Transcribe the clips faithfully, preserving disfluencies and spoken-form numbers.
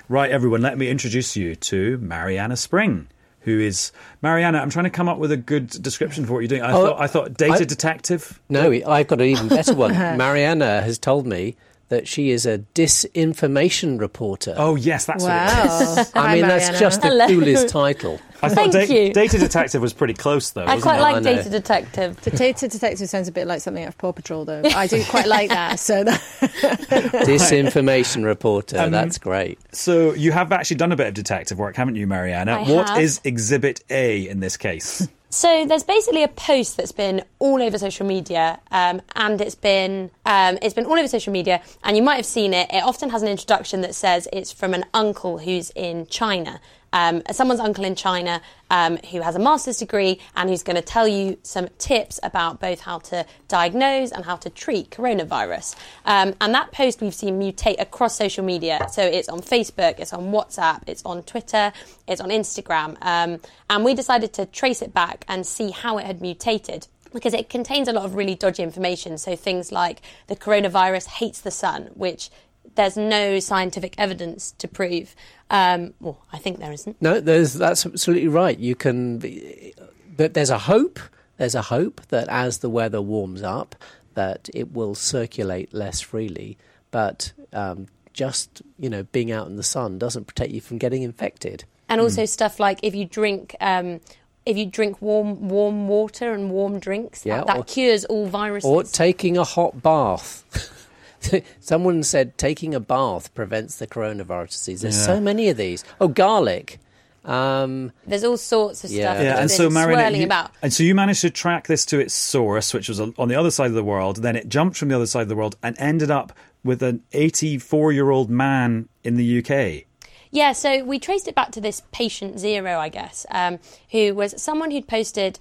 Right, everyone, let me introduce you to Mariana Spring, who is... Mariana, I'm trying to come up with a good description for what you're doing. I, oh, thought, I thought data I, detective. No, I've got an even better one. Mariana has told me that she is a disinformation reporter. Oh, yes, that's wow. what it is. I Hi, mean, Mariana. that's just the Hello. coolest title. I thought Thank da- you. Data detective was pretty close, though, I wasn't quite it? like I know. Data Detective. The data detective sounds a bit like something out of Paw Patrol, though. I do quite like that. So that Disinformation reporter, Um, that's great. So you have actually done a bit of detective work, haven't you, Mariana? I What have. is Exhibit A in this case? So there's basically a post that's been all over social media, um, and it's been um, it's been all over social media, and you might have seen it. It often has an introduction that says it's from an uncle who's in China. Um, someone's uncle in China um, who has a master's degree and who's going to tell you some tips about both how to diagnose and how to treat coronavirus. Um, and that post we've seen mutate across social media. So it's on Facebook, it's on WhatsApp, it's on Twitter, it's on Instagram. Um, and we decided to trace it back and see how it had mutated, because it contains a lot of really dodgy information. So things like the coronavirus hates the sun, which there's no scientific evidence to prove. Um, well, I think there isn't. No, there's that's absolutely right. You can, be, but there's a hope. There's a hope that as the weather warms up, that it will circulate less freely. But um, just you know, being out in the sun doesn't protect you from getting infected. And also mm. stuff like if you drink. Um, If you drink warm warm water and warm drinks, yeah, that, that or, cures all viruses. Or taking a hot bath. Someone said taking a bath prevents the coronavirus disease. There's yeah. so many of these. Oh, garlic. Um, There's all sorts of yeah. stuff Yeah, that's and been so Mariana, swirling you, about. and so you managed to track this to its source, which was on the other side of the world. Then it jumped from the other side of the world and ended up with an eighty-four-year-old man in the U K. Yeah, so we traced it back to this patient zero, I guess, um, who was someone who'd posted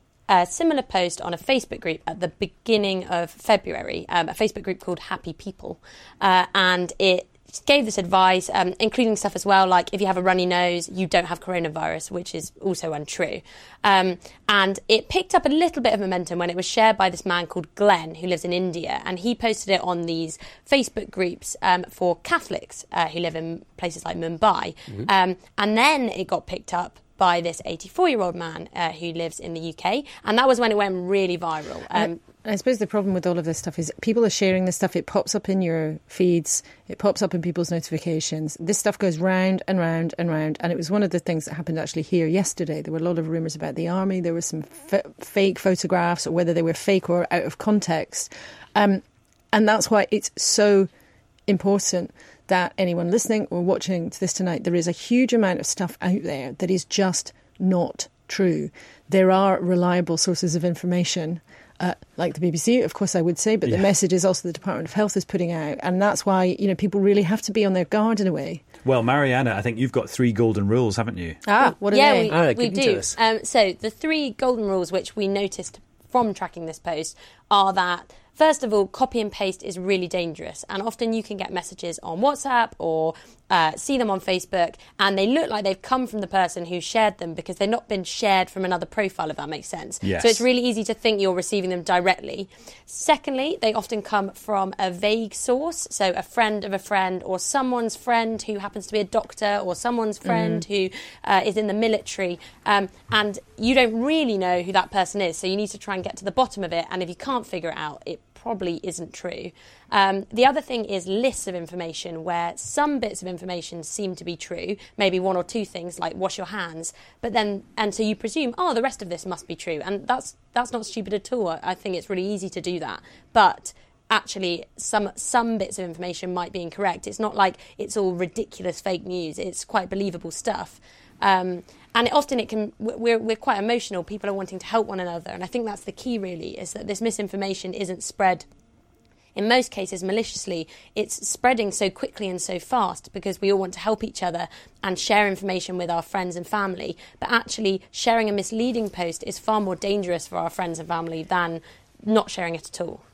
a similar post on a Facebook group at the beginning of February, um, a Facebook group called Happy People. Uh, and it gave this advice, um, including stuff as well, like if you have a runny nose, you don't have coronavirus, which is also untrue. Um, and it picked up a little bit of momentum when it was shared by this man called Glenn, who lives in India. And he posted it on these Facebook groups um, for Catholics uh, who live in places like Mumbai. Mm-hmm. Um, and then it got picked up by this eighty-four-year-old man uh, who lives in the U K. And that was when it went really viral. Um, I, I suppose the problem with all of this stuff is people are sharing this stuff. It pops up in your feeds. It pops up in people's notifications. This stuff goes round and round and round. And it was one of the things that happened actually here yesterday. There were a lot of rumours about the army. There were some f- fake photographs, or whether they were fake or out of context. Um, and that's why it's so important that anyone listening or watching to this tonight, there is a huge amount of stuff out there that is just not true. There are reliable sources of information, uh, like the B B C, of course I would say, but yeah. the message is also the Department of Health is putting out. And that's why, you know, people really have to be on their guard in a way. Well, Mariana, I think you've got three golden rules, haven't you? Ah, what are yeah, they? we, oh, we do. Um, so the three golden rules which we noticed from tracking this post are that, first of all, copy and paste is really dangerous. And often you can get messages on WhatsApp or uh, see them on Facebook, and they look like they've come from the person who shared them because they've not been shared from another profile, if that makes sense. Yes. So it's really easy to think you're receiving them directly. Secondly, they often come from a vague source, so a friend of a friend or someone's friend who happens to be a doctor or someone's friend mm. who uh, is in the military, um, and you don't really know who that person is, so you need to try and get to the bottom of it, and if you can't figure it out, it probably isn't true. Um, the other thing is lists of information where some bits of information seem to be true, maybe one or two things like wash your hands, but then, and so you presume, oh, the rest of this must be true. And that's that's not stupid at all. I think it's really easy to do that. But actually, some some bits of information might be incorrect. It's not like it's all ridiculous fake news. It's quite believable stuff. Um, and often it can, we're, we're quite emotional. People are wanting to help one another. And I think that's the key, really, is that this misinformation isn't spread, in most cases, maliciously. It's spreading so quickly and so fast because we all want to help each other and share information with our friends and family. But actually, sharing a misleading post is far more dangerous for our friends and family than not sharing it at all.